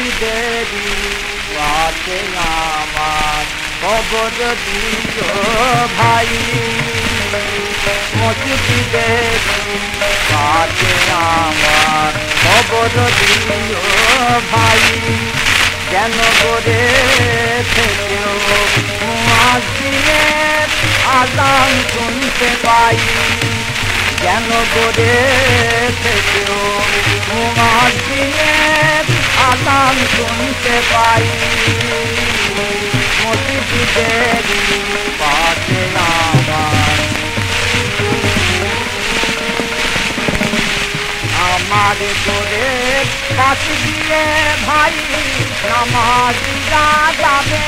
মসজিদেরই পাশে আমার কবর দিও ভাই, মসজিদেরই পাশে আমার কবর দিও ভাই। যেন করে থেকেও মুয়াজ্জিনের আযান শুনতে পাই, যেন করে থেকেও মুয়াজ্জিনের আযান শুনতে পাই। মসজিদেরই পাশে আমার করে পাশ দিয়ে ভাই নামাজিরা যাবে,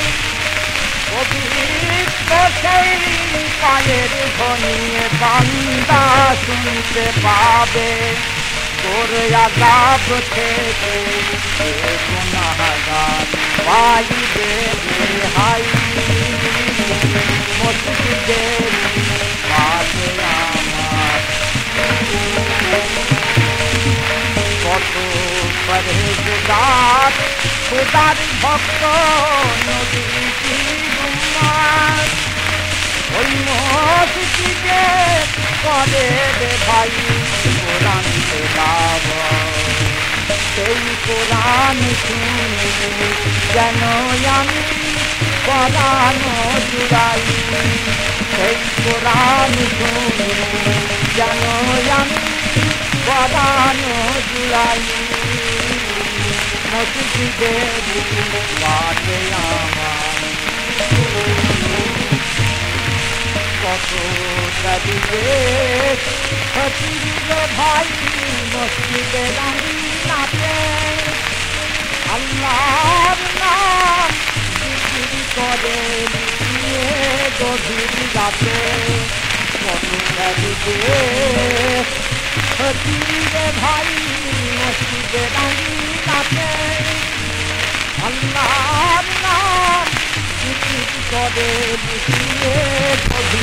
পবিত্র সেই পায়ের ধ্বনি বান্দা শুনতে পাবে। তোর আযাব থেকে গুনাহগার পাইবে রেহাই, মসজিদেরই পাশে আমার কত পরহেজগার খোদার ভক্ত নবীজির উম্মত, ওই মসজিদে করে রে ভাই কোরআন তেলাওয়াত। সেই কোরআন শুনে যেন আমি পরাণ জুড়াই, সেই কোরআন শুনে যেন আমি পরাণ জুড়াই। মসজিদেরই পাশে আমার কত দাবিয়ে ফকির ভাই মসজিদে নাচে, আল্লাহর নাম জিকির করে নিয়ে গভীর রাতে। কত দাবিয়ে ফকির ভাই মসজিদে নাচে, আল্লাহর নাম জিকির করে নিয়ে